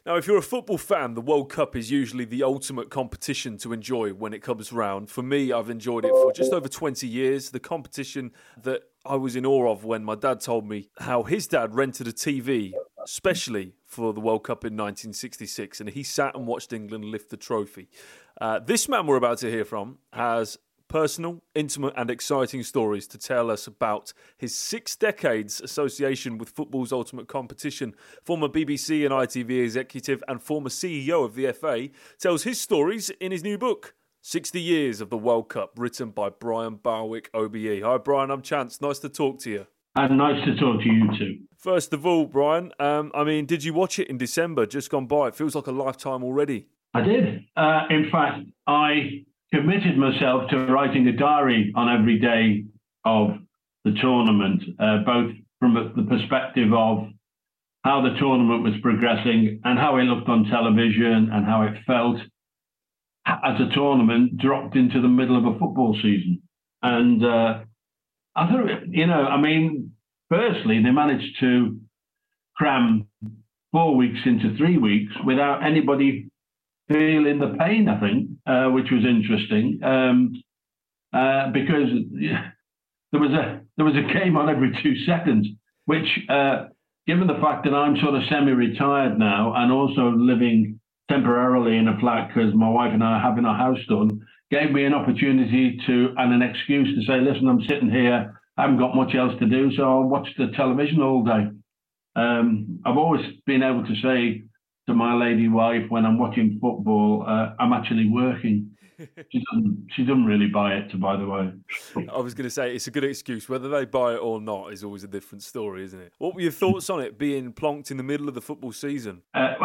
Now, if you're a football fan, the World Cup is usually the ultimate competition to enjoy when it comes round. For me, I've enjoyed it for just over 20 years. The competition that I was in awe of when my dad told me how his dad rented a TV, especially for the World Cup in 1966, and he sat and watched England lift the trophy. This man we're about to hear from has personal, intimate and exciting stories to tell us about his 6 decades association with football's ultimate competition. Former BBC and ITV executive and former CEO of the FA tells his stories in his new book, 60 Years of the World Cup, written by Brian Barwick, OBE. Hi Brian, I'm Chance. Nice to talk to you. And nice to talk to you too. First of all, Brian, did you watch it in December, just gone by? It feels like a lifetime already. I did. In fact, I committed myself to writing a diary on every day of the tournament, both from the perspective of how the tournament was progressing and how it looked on television and how it felt as a tournament dropped into the middle of a football season. And I thought, firstly, they managed to cram 4 weeks into 3 weeks without anybody feeling the pain, I think, which was interesting, because there was a game on every 2 seconds, which, given the fact that I'm sort of semi-retired now and also living temporarily in a flat because my wife and I are having our house done, gave me an opportunity and an excuse to say, listen, I'm sitting here, I haven't got much else to do, so I'll watch the television all day. I've always been able to say to my lady wife when I'm watching football, I'm actually working. She doesn't really buy it, by the way. I was going to say, it's a good excuse. Whether they buy it or not is always a different story, isn't it? What were your thoughts on it being plonked in the middle of the football season? It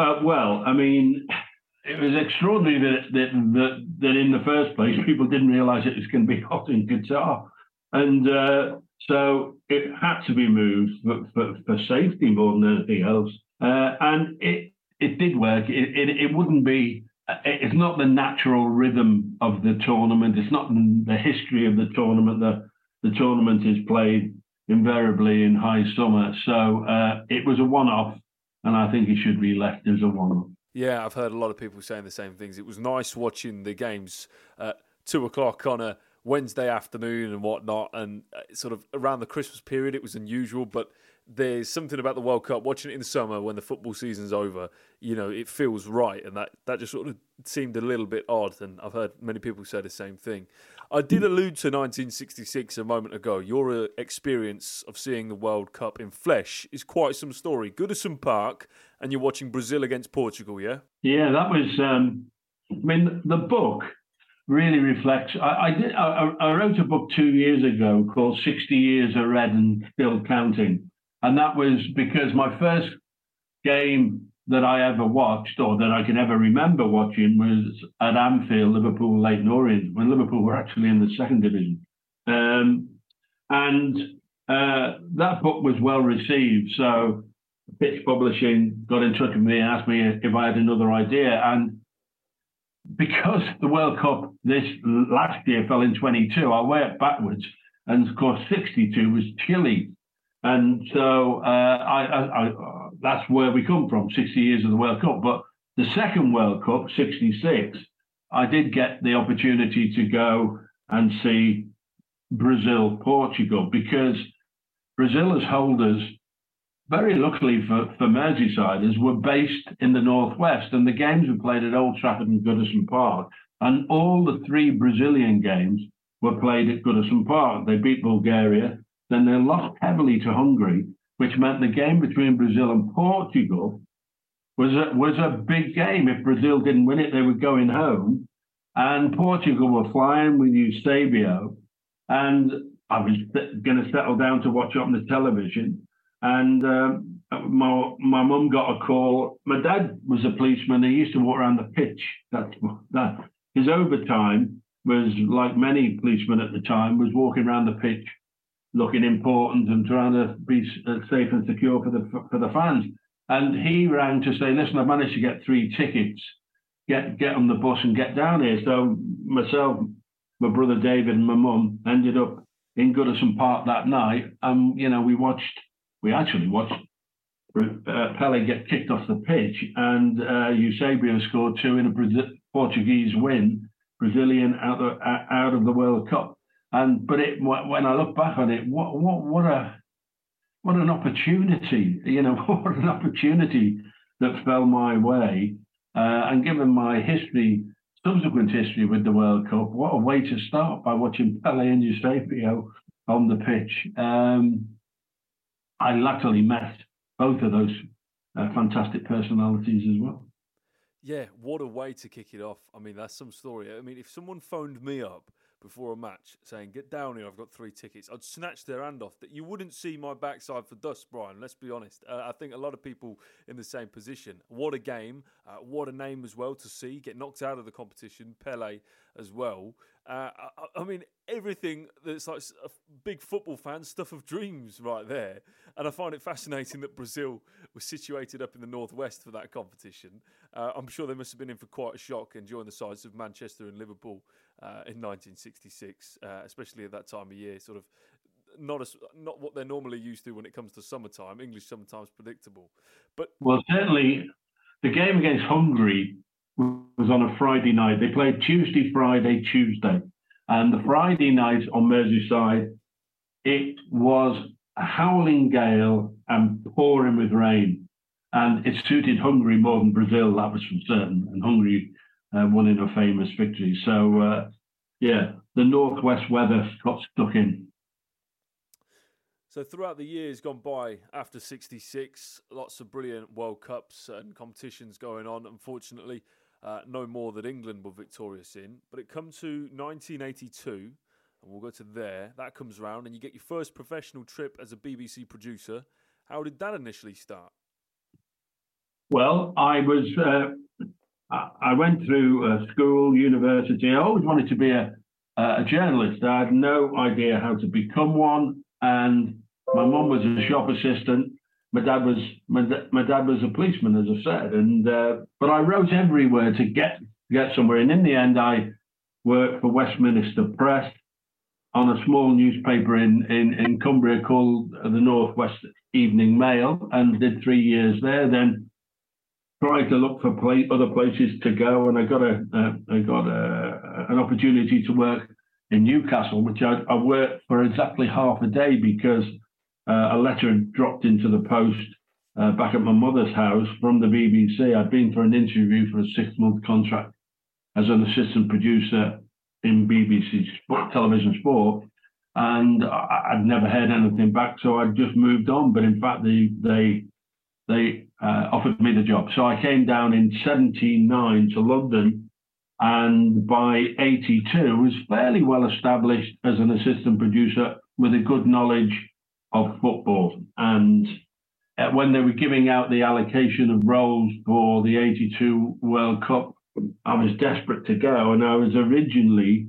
was extraordinary that in the first place, people didn't realise it was going to be hot in Qatar. And so it had to be moved for safety more than anything else. And it did work. It wouldn't be. It's not the natural rhythm of the tournament. It's not the history of the tournament. The tournament is played invariably in high summer. So it was a one-off, and I think it should be left as a one-off. Yeah, I've heard a lot of people saying the same things. It was nice watching the games at 2:00 on a Wednesday afternoon and whatnot, and sort of around the Christmas period it was unusual, but there's something about the World Cup, watching it in the summer when the football season's over, it feels right, and that just sort of seemed a little bit odd, and I've heard many people say the same thing. I did allude to 1966 a moment ago. Your experience of seeing the World Cup in flesh is quite some story. Goodison Park, and you're watching Brazil against Portugal, yeah? Yeah, that was, the book really reflects. I wrote a book 2 years ago called 60 Years of Red and Still Counting. And that was because my first game that I ever watched, or that I can ever remember watching, was at Anfield, Liverpool Leyton Orient, when Liverpool were actually in the second division. That book was well received. So Pitch Publishing got in touch with me and asked me if I had another idea. And because the World Cup this last year fell in 22, I worked backwards. And of course, 62 was Chile. And so that's where we come from, 60 years of the World Cup. But the second World Cup, 66, I did get the opportunity to go and see Brazil, Portugal, because Brazil as holders, very luckily for Merseysiders, were based in the Northwest, and the games were played at Old Trafford and Goodison Park. And all the 3 Brazilian games were played at Goodison Park. They beat Bulgaria. Then they lost heavily to Hungary, which meant the game between Brazil and Portugal was a big game. If Brazil didn't win it, they were going home. And Portugal were flying with Eusebio. And I was going to settle down to watch it on the television. And my mum got a call. My dad was a policeman. He used to walk around the pitch. His overtime was, like many policemen at the time, was walking around the pitch, looking important and trying to be safe and secure for the fans. And he rang to say, listen, I've managed to get 3 tickets. Get on the bus and get down here. So myself, my brother David and my mum ended up in Goodison Park that night. We actually watched Pele get kicked off the pitch, and Eusebio scored two in a Portuguese win, Brazilian out of the World Cup. When I look back on it, what an opportunity, what an opportunity that fell my way. And given my subsequent history with the World Cup, what a way to start by watching Pele and Eusebio on the pitch. I luckily met both of those fantastic personalities as well. Yeah, what a way to kick it off. I mean, that's some story. I mean, if someone phoned me up before a match saying, "Get down here, I've got 3 tickets," I'd snatch their hand off. That you wouldn't see my backside for dust, Brian, let's be honest. I think a lot of people in the same position. What a game. What a name as well to see. Get knocked out of the competition. Pele as well. I mean, everything that's like a big football fan, stuff of dreams right there. And I find it fascinating that Brazil was situated up in the northwest for that competition. I'm sure they must have been in for quite a shock enjoying the sights of Manchester and Liverpool in 1966, especially at that time of year. Sort of not what they're normally used to when it comes to summertime. English summertime's predictable. Well, certainly the game against Hungary was on a Friday night. They played Tuesday, Friday, Tuesday. And the Friday night on Merseyside, it was a howling gale and pouring with rain. And it suited Hungary more than Brazil, that was for certain. And Hungary won in a famous victory. So, the northwest weather got stuck in. So throughout the years gone by after 66, lots of brilliant World Cups and competitions going on. Unfortunately, no more that England were victorious in. But it comes to 1982, and we'll go to there. That comes round, and you get your first professional trip as a BBC producer. How did that initially start? Well, I went through school, university. I always wanted to be a journalist. I had no idea how to become one, and my mum was a shop assistant. My dad was a policeman, as I said, and but I wrote everywhere to get somewhere. And in the end, I worked for Westminster Press on a small newspaper in Cumbria called the North West Evening Mail, and did 3 years there. Then tried to look for other places to go, and I got an opportunity to work in Newcastle, which I worked for exactly half a day because a letter had dropped into the post back at my mother's house from the BBC. I'd been for an interview for a 6-month contract as an assistant producer in BBC Television Sport, and I'd never heard anything back, so I'd just moved on. But in fact, they offered me the job. So I came down in 1979 to London, and by 1982 was fairly well established as an assistant producer with a good knowledge of football. And when they were giving out the allocation of roles for the 1982 World Cup, I was desperate to go, and I was originally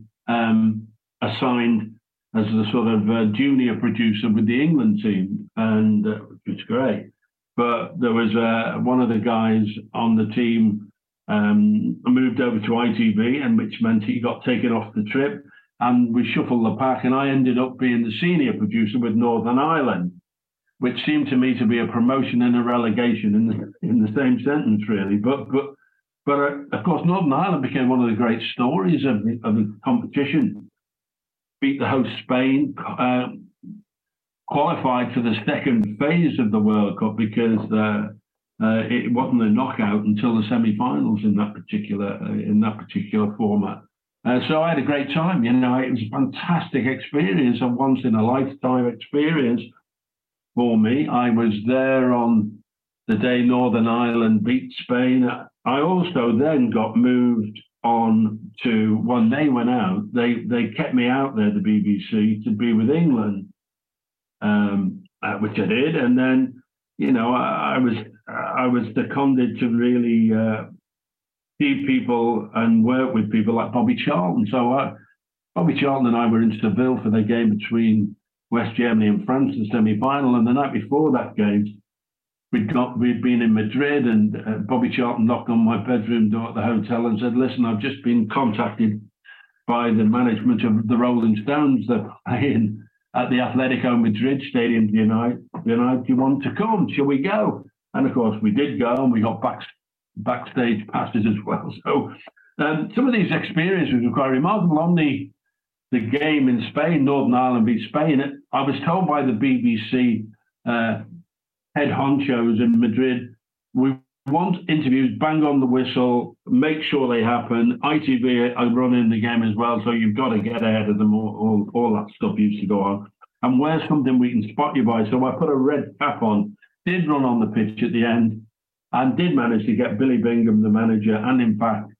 assigned as the sort of junior producer with the England team, and which was great. But there was one of the guys on the team moved over to ITV, and which meant he got taken off the trip, and we shuffled the pack, and I ended up being the senior producer with Northern Ireland, which seemed to me to be a promotion and a relegation in the same sentence, really. But of course, Northern Ireland became one of the great stories of the competition. Beat the host Spain, qualified for the second phase of the World Cup because it wasn't a knockout until the semi-finals in that particular format. So I had a great time. It was a fantastic experience, a once in a lifetime experience for me. I was there on the day Northern Ireland beat Spain. I also then got moved on to, when they went out, they kept me out there, the BBC, to be with England, which I did. And then, I was seconded to really see people and work with people like Bobby Charlton. So Bobby Charlton and I were in Seville for the game between West Germany and France, the semi-final. And the night before that game, we'd been in Madrid, and Bobby Charlton knocked on my bedroom door at the hotel and said, "Listen, I've just been contacted by the management of the Rolling Stones. They're playing at the Atletico Madrid Stadium tonight. Do you want to come? Shall we go?" And of course, we did go, and we got backstage passes as well. So some of these experiences were quite remarkable. On the game in Spain, Northern Ireland beat Spain, I was told by the BBC head honchos in Madrid, we want interviews, bang on the whistle, make sure they happen. ITV are running the game as well, so you've got to get ahead of them. All that stuff used to go on. And where's something we can spot you by? So I put a red cap on, did run on the pitch at the end, and did manage to get Billy Bingham, the manager, and in fact,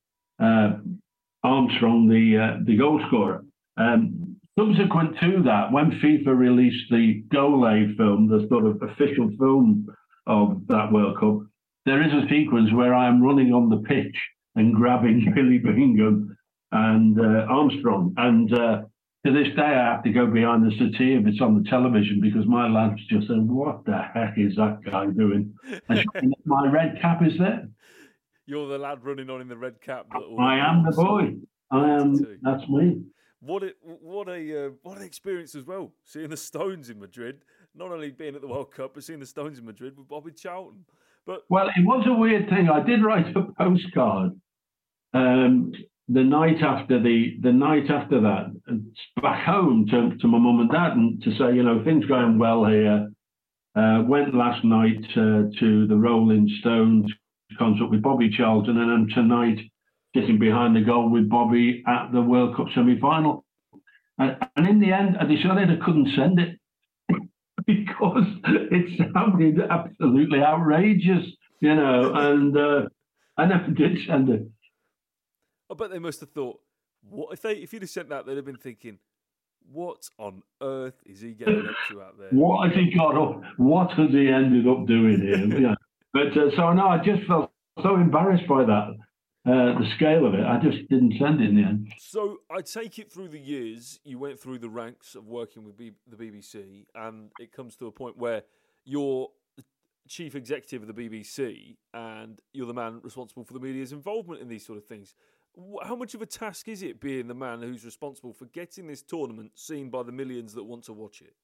Armstrong, the goal scorer. Subsequent to that, when FIFA released the Gole film, the sort of official film of that World Cup, there is a sequence where I am running on the pitch and grabbing Billy Bingham and Armstrong. And to this day, I have to go behind the settee if it's on the television because my lads just say, what the heck is that guy doing? And my red cap is there. You're the lad running on in the red cap. I am the boy. That's me. What an experience as well, seeing the Stones in Madrid. Not only being at the World Cup, but seeing the Stones in Madrid with Bobby Charlton. Well, it was a weird thing. I did write a postcard the night after that, back home to my mum and dad, and to say, things going well here. Went last night to the Rolling Stones concert with Bobby Charlton, and then tonight sitting behind the goal with Bobby at the World Cup semi-final. And in the end, I decided I couldn't send it because it sounded absolutely outrageous, and I never did send it. I bet they must have thought, if you'd have sent that, they'd have been thinking, what on earth is he getting up to out there? What has he got up? What has he ended up doing here? But so no, I just felt so embarrassed by that. The scale of it, I just didn't send it in the end. So I take it through the years, you went through the ranks of working with the BBC, and it comes to a point where you're the chief executive of the BBC, and you're the man responsible for the media's involvement in these sort of things. How much of a task is it being the man who's responsible for getting this tournament seen by the millions that want to watch it?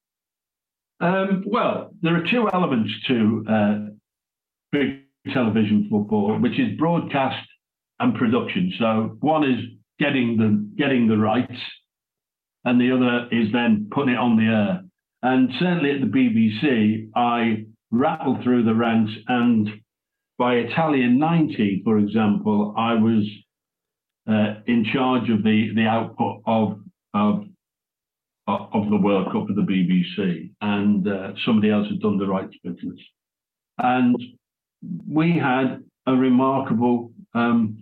Well, there are two elements to big television football, which is broadcast and production. So one is getting the rights, and the other is then putting it on the air. And certainly at the BBC, I rattled through the ranks, and by Italian 90, for example, I was in charge of the output of the World Cup of the BBC, and somebody else had done the rights business. And we had a remarkable tournament.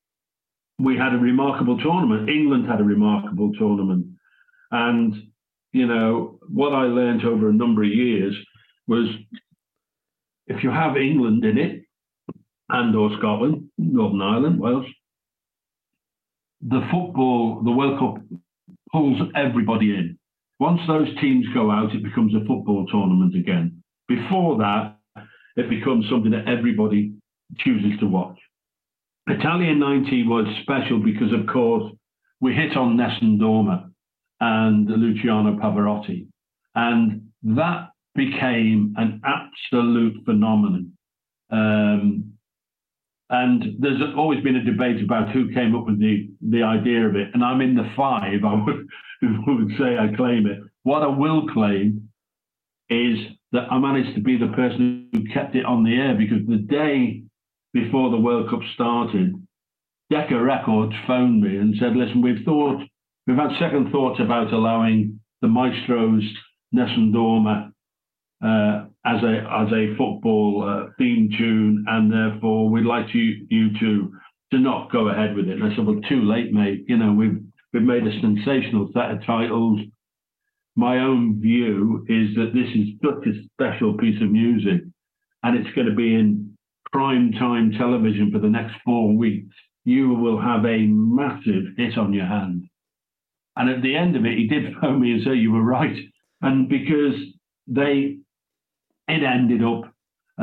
England had a remarkable tournament. And, what I learned over a number of years was if you have England in it, and or Scotland, Northern Ireland, Wales, the World Cup pulls everybody in. Once those teams go out, it becomes a football tournament again. Before that, it becomes something that everybody chooses to watch. Italian 90 was special because, of course, we hit on Nessun Dorma and Luciano Pavarotti, and that became an absolute phenomenon. And there's always been a debate about who came up with the idea of it, and I'm in the five, I would say I claim it. What I will claim is that I managed to be the person who kept it on the air, because the day before the World Cup started, Decca Records phoned me and said, listen, we've had second thoughts about allowing the Maestro's Nessun Dorma as a football theme tune, and therefore we'd like you to not go ahead with it. And I said, well, too late, mate. We've made a sensational set of titles. My own view is that this is such a special piece of music, and it's going to be in prime time television for the next 4 weeks. You will have a massive hit on your hand. And at the end of it, he did phone me and say, you were right. And because it ended up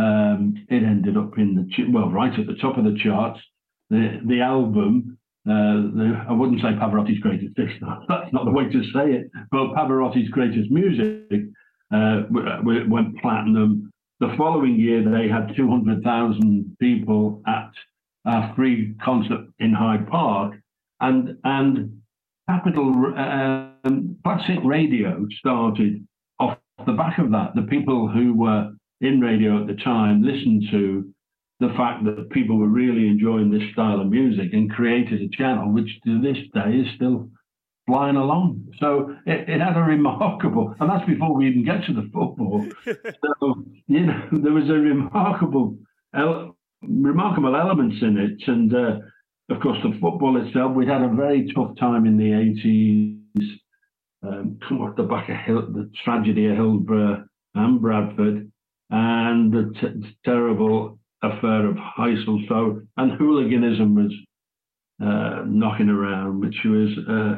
right at the top of the charts. The album, I wouldn't say Pavarotti's greatest hits, that's not the way to say it, but Pavarotti's greatest music went platinum. the following year, they had 200,000 people at a free concert in Hyde Park, and Capital Classic Radio started off the back of that. The people who were in radio at the time listened to the fact that people were really enjoying this style of music and created a channel which to this day is still flying along. So it had a remarkable, and that's before we even get to the football. So, there was a remarkable elements in it. And of course, the football itself, we'd had a very tough time in the 80s. Come off the back of the tragedy of Hillsborough and Bradford, and the terrible affair of Heysel. So, and hooliganism was knocking around, which was,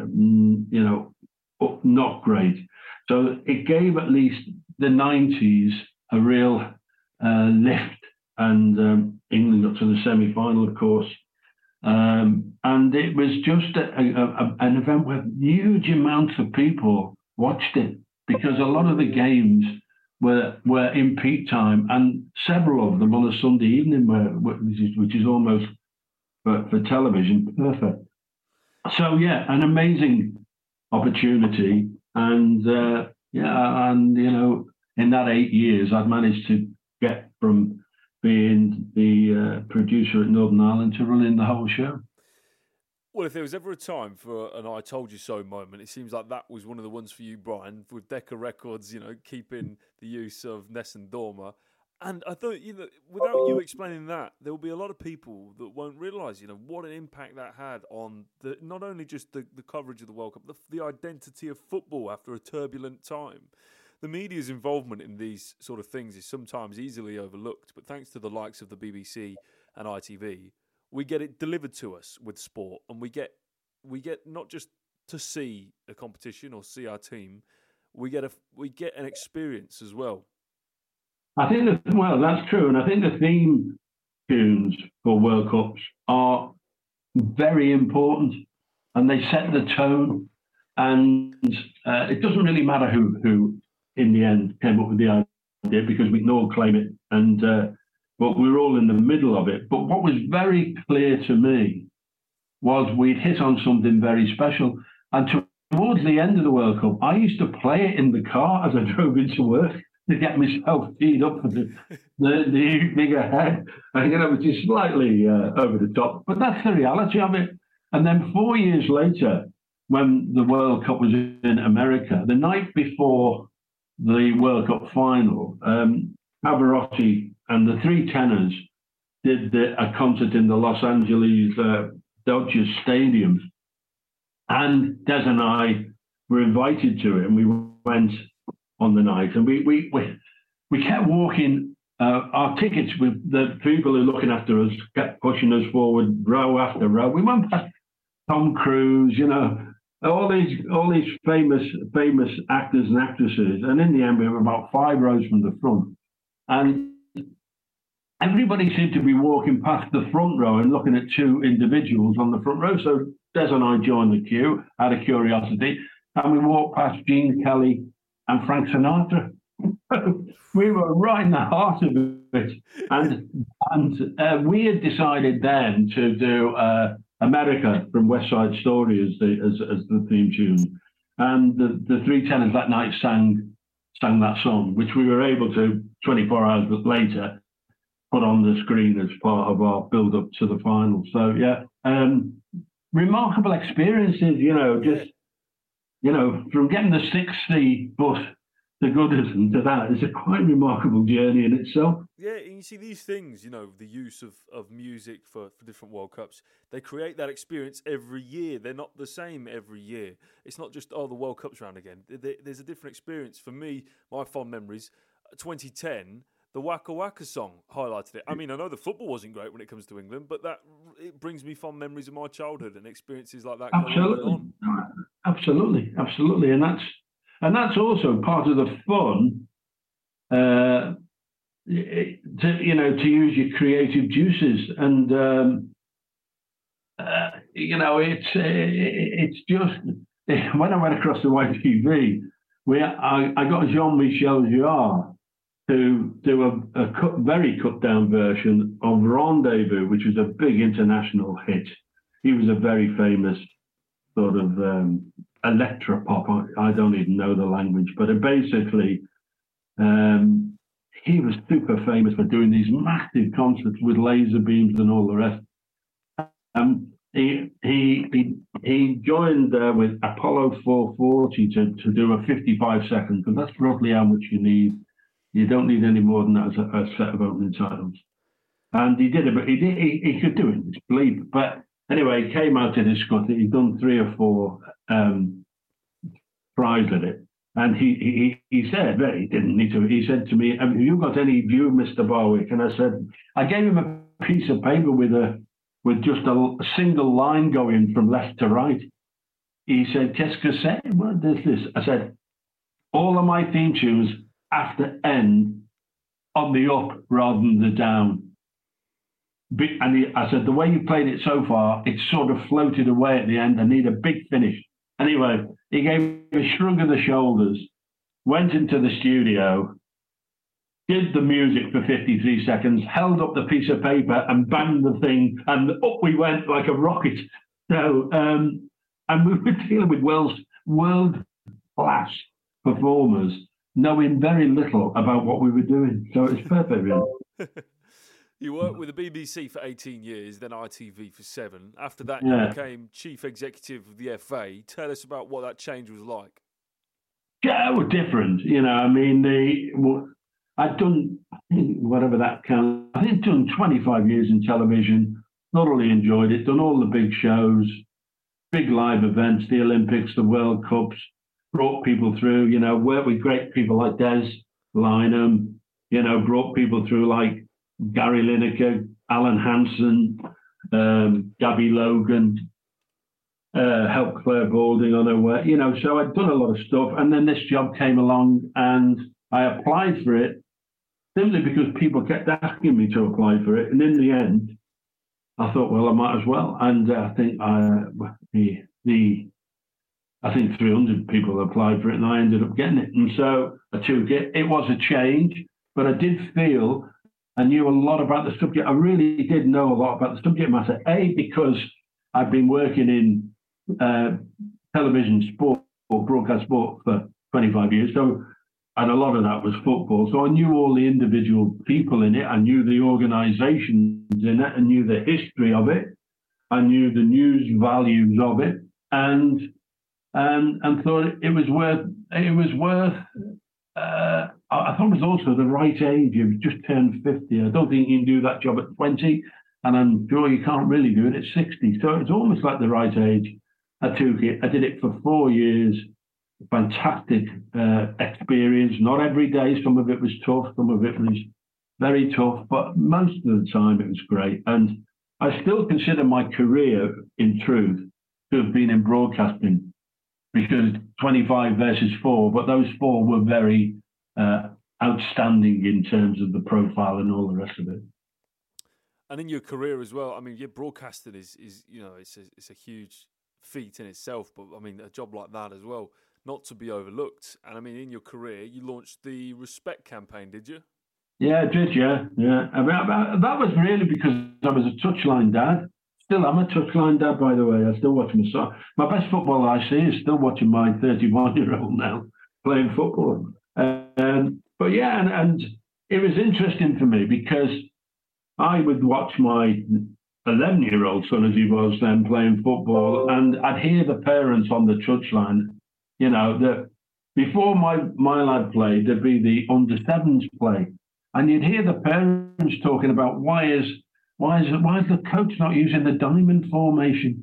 not great. So it gave at least the 90s a real lift, and England got to the semi-final, of course. And it was just an event where huge amounts of people watched it, because a lot of the games were in peak time, and several of them on a Sunday evening, which is almost for television perfect. So yeah, an amazing opportunity, and in that 8 years, I've managed to get from being the producer at Northern Ireland to running the whole show. Well, if there was ever a time for an I told you so moment, it seems like that was one of the ones for you, Brian, with Decca Records, keeping the use of Nessun Dorma. And I thought, without you explaining that, there will be a lot of people that won't realise, what an impact that had on not only just the coverage of the World Cup, the identity of football after a turbulent time. The media's involvement in these sort of things is sometimes easily overlooked, but thanks to the likes of the BBC and ITV, we get it delivered to us with sport, and we get not just to see a competition or see our team, we get an experience as well. I think that's true, and I think the theme tunes for World Cups are very important, and they set the tone. And it doesn't really matter who in the end came up with the idea, because we can all claim it, and but we were all in the middle of it. But what was very clear to me was we'd hit on something very special, and towards the end of the World Cup, I used to play it in the car as I drove into work to get myself teed up for the evening ahead, which is slightly over the top, but that's the reality of it. And then 4 years later, when the World Cup was in America, the night before the World Cup final, Pavarotti and the Three Tenors did a concert in the Los Angeles Dodgers Stadium, and Des and I were invited to it, and we went on the night, and we kept walking. Our tickets with the people who were looking after us kept pushing us forward, row after row. We went past Tom Cruise, all these famous actors and actresses, and in the end, we were about 5 rows from the front, and everybody seemed to be walking past the front row and looking at 2 individuals on the front row. So Des and I joined the queue out of curiosity, and we walked past Gene Kelly and Frank Sinatra. We were right in the heart of it. And we had decided then to do America from West Side Story as the theme tune. And the Three Tenors that night sang that song, which we were able to, 24 hours plater, put on the screen as part of our build-up to the final. So, yeah, remarkable experiences, from getting the 60 bus to Goodison to that is a quite remarkable journey in itself. Yeah, and you see these things, the use of music for different World Cups, they create that experience every year. They're not the same every year. It's not just, the World Cup's round again. There's a different experience. For me, my fond memories, 2010, the Waka Waka song highlighted it. I mean, I know the football wasn't great when it comes to England, but it brings me fond memories of my childhood and experiences like that. Absolutely, and that's also part of the fun. To use your creative juices, and it's just when I went across the YTV, I got Jean-Michel Jarre to do a very cut down version of Rendezvous, which was a big international hit. He was a very famous sort of electropop. I don't even know the language, but basically, he was super famous for doing these massive concerts with laser beams and all the rest. He joined with Apollo 440 to do a 55 second, because that's roughly how much you need. You don't need any more than that as a set of opening titles. And he did it, but he could do it in his sleep. But anyway, he came out to discuss it. He'd done 3 or 4 tries at it. And he said, he didn't need to. He said to me, "Have you got any view, Mr. Barwick?" And I said, I gave him a piece of paper with just a single line going from left to right. He said, "Qu'est-ce que c'est? What is this?" I said, "All of my theme tunes have to end on the up rather than the down." And I said, "The way you played it so far, it's sort of floated away at the end. I need a big finish." Anyway, he gave a shrug of the shoulders, went into the studio, did the music for 53 seconds, held up the piece of paper and banged the thing, and up we went like a rocket. So, and we were dealing with world-class performers, knowing very little about what we were doing. So it's perfect, really. You worked with the BBC for 18 years, then ITV for 7. After that, you became chief executive of the FA. Tell us about what that change was like. Yeah, it was different. I mean, I'd done, whatever that counts, I think I'd done 25 years in television, thoroughly enjoyed it, done all the big shows, big live events, the Olympics, the World Cups, brought people through, worked with great people like Des Lynam, brought people through like Gary Lineker, Alan Hansen, Gabby Logan, helped Claire Balding on her way, so I'd done a lot of stuff. And then this job came along and I applied for it simply because people kept asking me to apply for it. And in the end, I thought, well, I might as well. And I think I think 300 people applied for it and I ended up getting it. And so I took it. It was a change, but I did feel I knew a lot about the subject. I really did know a lot about the subject matter. Because I've been working in television sport or broadcast sport for 25 years. So, and a lot of that was football. So I knew all the individual people in it. I knew the organizations in it. I knew the history of it. I knew the news values of it. And thought it was worth. I thought it was also the right age. You've just turned 50. I don't think you can do that job at 20, and I'm sure you can't really do it at 60. So it's almost like the right age. I took it. I did it for 4 years. Fantastic experience. Not every day. Some of it was tough. Some of it was very tough. But most of the time, it was great. And I still consider my career, in truth, to have been in broadcasting, because 25 versus 4, but those 4 were very outstanding in terms of the profile and all the rest of it. And in your career as well, I mean, your broadcasting is it's a huge feat in itself, but I mean, a job like that as well, not to be overlooked. And I mean, in your career, you launched the Respect campaign, did you? Yeah, I did, yeah. I mean, that was really because I was a touchline dad. Still, I'm a touchline dad, by the way. I still watch my son. My best football I see is still watching my 31-year-old now playing football. But yeah, and it was interesting for me because I would watch my 11-year-old son, as he was then, playing football, and I'd hear the parents on the touchline, that before my lad played, there'd be the under-7s play, and you'd hear the parents talking about why is the coach not using the diamond formation?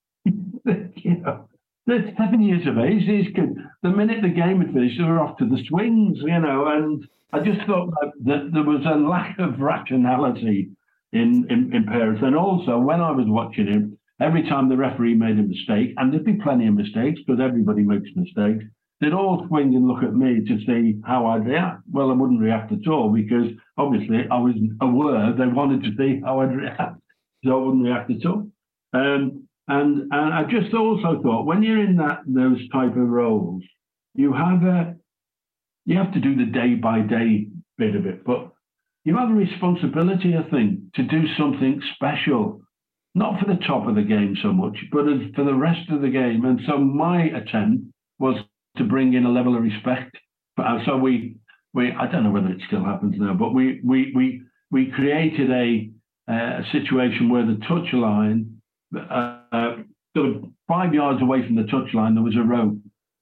They're 7 years of age. These kids, the minute the game had finished, they were off to the swings, and I just thought that there was a lack of rationality in parents. And also, when I was watching him, every time the referee made a mistake, and there'd be plenty of mistakes because everybody makes mistakes, they'd all swing and look at me to see how I'd react. Well, I wouldn't react at all because obviously I was aware they wanted to see how I'd react, so I wouldn't react at all. And I just also thought, when you're in those type of roles, you have to do the day by day bit of it, but you have a responsibility, I think, to do something special, not for the top of the game so much, but for the rest of the game. And so my attempt was to bring in a level of respect. So we I don't know whether it still happens now, but we created a situation where the touchline, sort of 5 yards away from the touchline, there was a rope,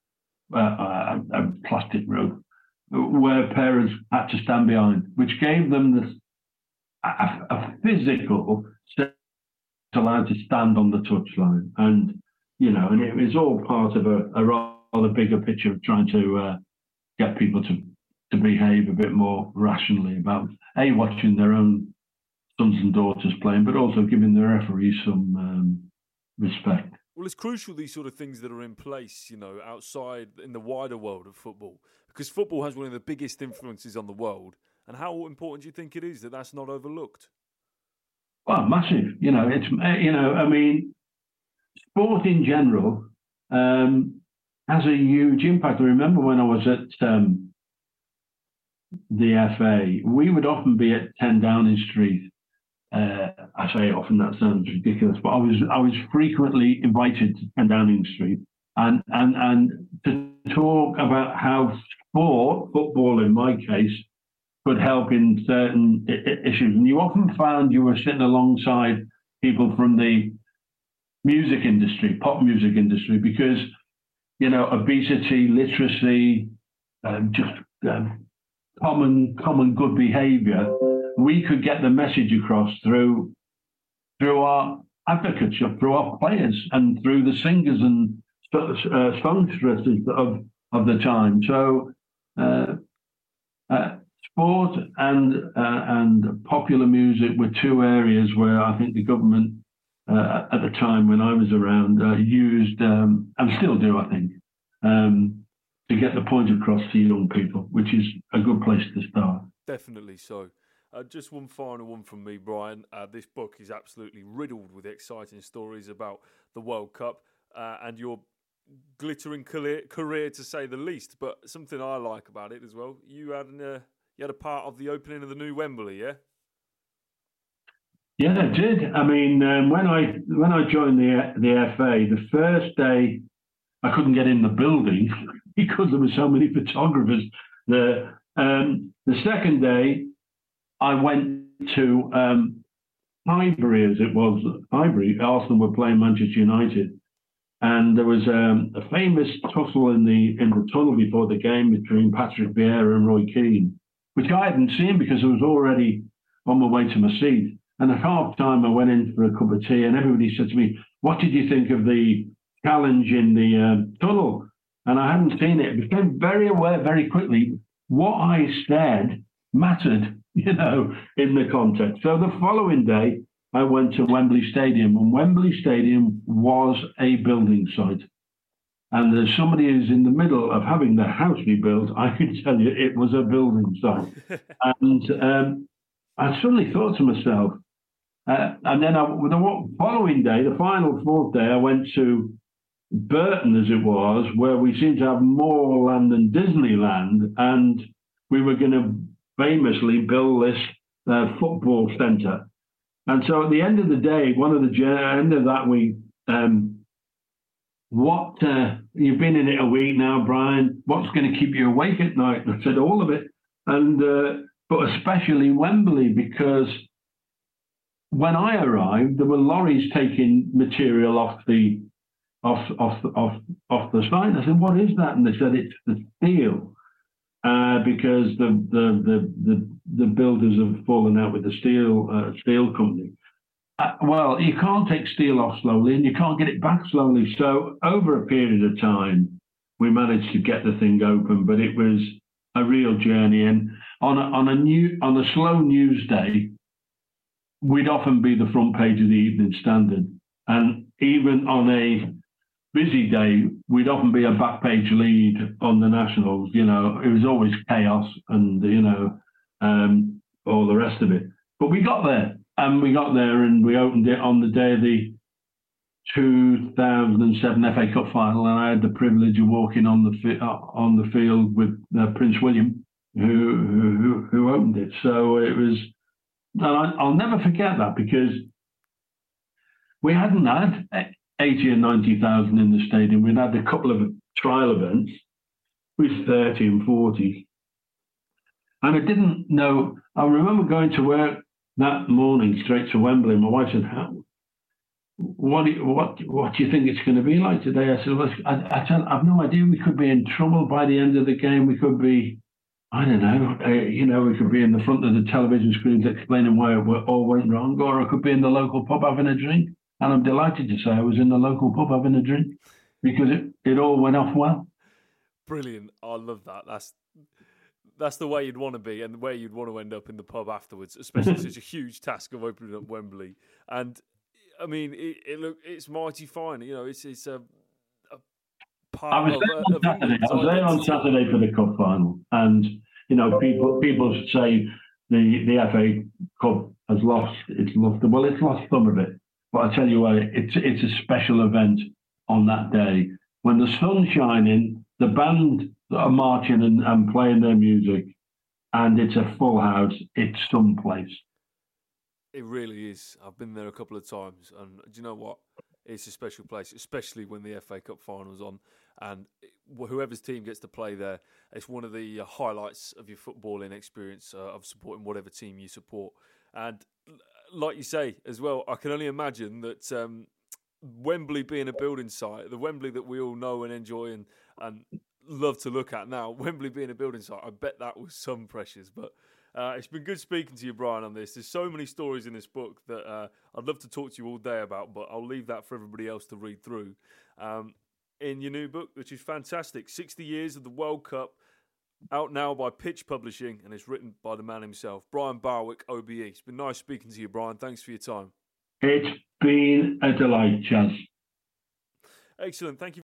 a plastic rope, where parents had to stand behind, which gave them a physical allowed to stand on the touchline, and and it was all part of a rather bigger picture of trying to get people to behave a bit more rationally about watching their own sons and daughters playing, but also giving the referees some respect. Well, it's crucial, these sort of things that are in place, outside in the wider world of football, because football has one of the biggest influences on the world. And how important do you think it is that that's not overlooked? Well, massive. It's I mean, sport in general has a huge impact. I remember when I was at the FA, we would often be at 10 Downing Street. I say often, that sounds ridiculous, but I was frequently invited to 10 Downing Street and to talk about how football in my case, could help in certain issues. And you often found you were sitting alongside people from the music industry, pop music industry, because obesity, literacy, common good behaviour, we could get the message across through our advocacy, through our players, and through the singers and songstresses of the time. So sport and popular music were two areas where I think the government at the time when I was around used, and still do, I think, to get the point across to young people, which is a good place to start. Definitely so. Just one final one from me, Brian. This book is absolutely riddled with exciting stories about the World Cup and your glittering career, to say the least. But something I like about it as well, you had a part of the opening of the new Wembley, yeah? Yeah, I did. I mean, when I joined the FA, the first day I couldn't get in the building because there were so many photographers there. The second day, I went to Highbury, as it was. Highbury, Arsenal were playing Manchester United, and there was a famous tussle in the tunnel before the game between Patrick Vieira and Roy Keane, which I hadn't seen because I was already on my way to my seat. And at half time, I went in for a cup of tea, and everybody said to me, "What did you think of the challenge in the tunnel?" And I hadn't seen it. I became very aware very quickly what I said mattered, in the context. So the following day, I went to Wembley Stadium, and Wembley Stadium was a building site. And as somebody who's in the middle of having their house rebuilt, I can tell you it was a building site. And I suddenly thought to myself, and then the following day, the final fourth day, I went to Burton, as it was, where we seemed to have more land than Disneyland, and we were going to famously build this football centre. And so at the end of the day, end of that week, you've been in it a week now, Brian. What's going to keep you awake at night? And I said all of it, and but especially Wembley, because when I arrived, there were lorries taking material off the site. I said, "What is that?" And they said, "It's the steel." Because the builders have fallen out with the steel company. Well, you can't take steel off slowly, and you can't get it back slowly. So over a period of time, we managed to get the thing open, but it was a real journey. And on a slow news day, we'd often be the front page of the Evening Standard, and even on a busy day, we'd often be a back page lead on the Nationals. It was always chaos and, all the rest of it. But we got there, and we opened it on the day of the 2007 FA Cup final, and I had the privilege of walking on the field with Prince William who opened it. So it was, and I'll never forget that, because we hadn't had 80 and 90,000 in the stadium. We'd had a couple of trial events with 30 and 40. And I didn't know. I remember going to work that morning straight to Wembley. My wife said, what do you think it's going to be like today? I said, well, I've no idea. We could be in trouble by the end of the game. We could be, I don't know, we could be in the front of the television screens explaining why it all went wrong, or I could be in the local pub having a drink. And I'm delighted to say I was in the local pub having a drink, because it all went off well. Brilliant. I love that. That's the way you'd want to be, and the way you'd want to end up in the pub afterwards, especially such a huge task of opening up Wembley. And I mean, it's mighty fine. You know, it's a part I was there on Saturday for the cup final, and you know, people say the FA Cup has lost its luster. Well, it's lost some of it, but I tell you what, it's a special event on that day when the sun's shining, the band are marching and playing their music, and it's a full house. It's someplace. It really is. I've been there a couple of times, and do you know what? It's a special place, especially when the FA Cup final's on, and whoever's team gets to play there, it's one of the highlights of your footballing experience of supporting whatever team you support. And like you say as well, I can only imagine that Wembley being a building site, the Wembley that we all know and enjoy and love to look at now, Wembley being a building site, I bet that was some pressures. But it's been good speaking to you, Brian, on this. There's so many stories in this book that I'd love to talk to you all day about, but I'll leave that for everybody else to read through. In your new book, which is fantastic, 60 Years of the World Cup, out now by Pitch Publishing, and it's written by the man himself, Brian Barwick, OBE. It's been nice speaking to you, Brian. Thanks for your time. It's been a delight, Chaz. Excellent. Thank you.